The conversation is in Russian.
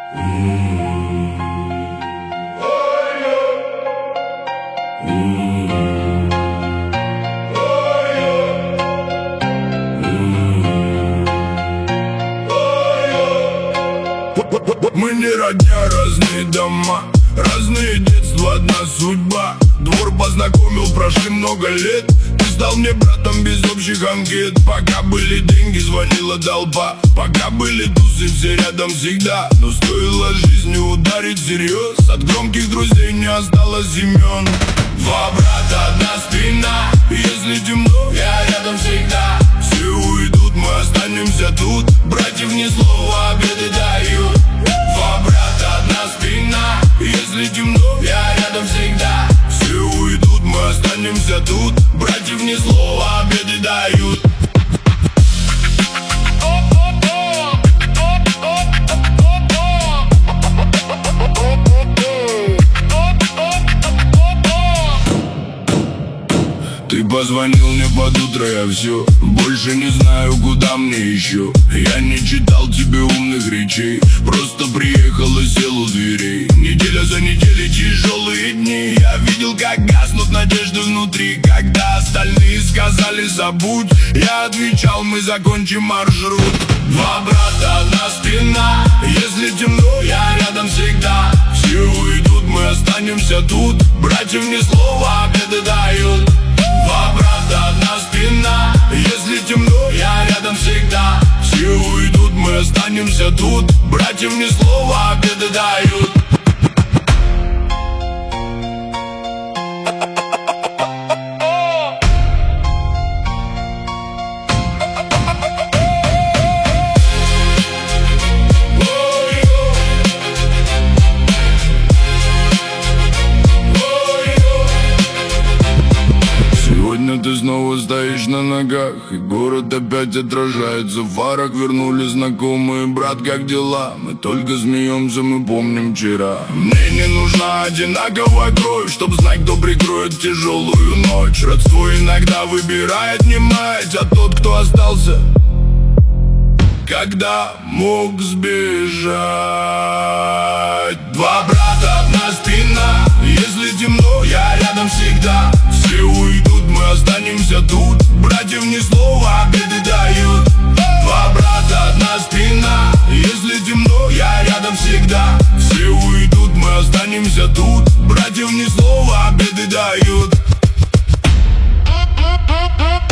Мы не родня, разные дома, разные детства, одна судьба. Двор познакомил, прошли много лет. Ты стал мне братом без общих анкет. Пока были деньги, звонила толпа. Пока были тусы, все рядом всегда. Но стоило жизни ударить всерьез, от громких друзей не осталось имен. Два брата, одна спина. Если темно, я рядом всегда. Все уйдут, мы останемся тут. Братьев ни слова, обеды дают. Два брата, одна спина. Если темно, я рядом всегда. Все уйдут, мы останемся тут. Братьев ни слова, обеды дают. Ты позвонил мне под утро, я все больше не знаю, куда мне еще. Я не читал тебе умных речей, просто приехал и сел у дверей. Неделя за неделей, тяжелые дни. Я видел, как гаснут надежды внутри. Когда остальные сказали забудь, я отвечал, мы закончим маршрут. Два брата, одна спина. Если темно, я рядом всегда. Все уйдут, мы останемся тут. Братьев ни слова, обеды дают. Два брата, одна спина. Если темно, я рядом всегда. Все уйдут, мы останемся тут. Братьев ни слова, обеды дают. Ты снова стоишь на ногах, и город опять отражается в фарах. Вернули знакомые, брат, как дела? Мы только смеемся, мы помним вчера. Мне не нужна одинаковая кровь, чтоб знать, кто прикроет тяжелую ночь. Родство иногда выбирает не мать, а тот, кто остался, когда мог сбежать. Два брата, одна спина. Если темно, я рядом всегда. Все уйдут, мы останемся тут. Братьев ни слова, обеды дают. Два брата, одна спина. Если темно, я рядом всегда. Все уйдут, мы останемся тут. Братьев ни слова, обеды дают.